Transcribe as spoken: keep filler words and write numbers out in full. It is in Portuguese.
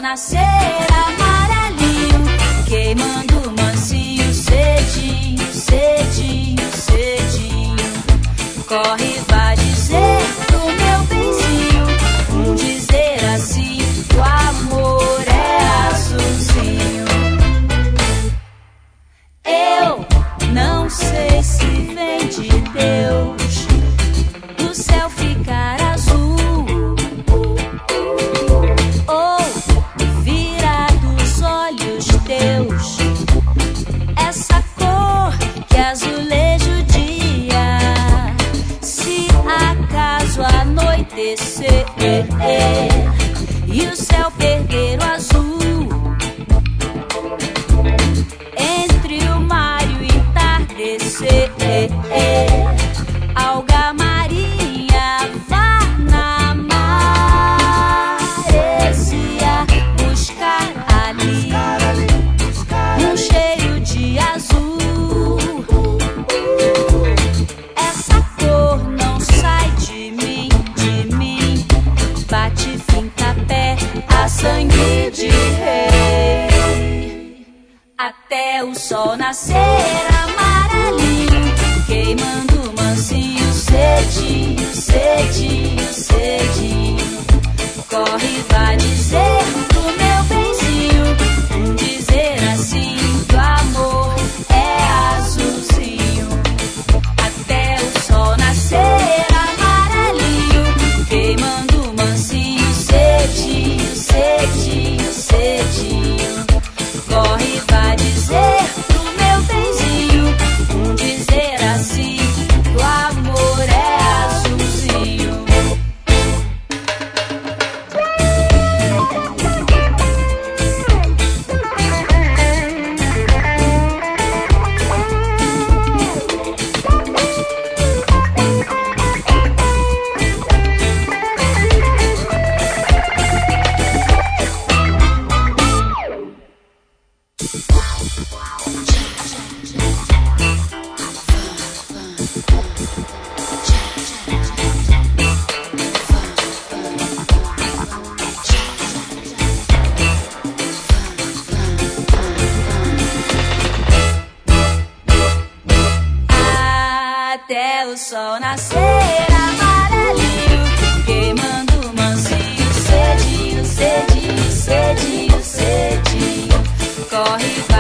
nascer amarelinho, queimando mansinho, cedinho, cedinho, cedinho. Corre, vai dizer pro meu benzinho, um dizer assim, o amor é azulzinho. Eu não sei se vem de Deus o céu ficar azul, ou virar dos olhos teus essa cor que azuleja o dia. Se acaso anoitecer e o céu perder o azul, entre o mar e o entardecer, alga marinha vá na maresia buscar ali um cheiro de azul. Essa cor não sai de mim, de mim, bate, finca, pé, a sangue de rei, até o sol nascer amarelinho, queimando mansinho, cedinho, cedinho, cedinho. Corre, vai dizer pro meu benzinho, um dizer assim, que o amor é azulzinho, até o sol nascer amarelinho, queimando mansinho, cedinho, cedinho, cedinho. Corre, vai dizer pro meu benzinho, um dizer assim, que o amor é azulzinho. Até o sol nascer amarelinho, queimando mansinho, cedinho, cedinho, cedinho, cedinho. Corre,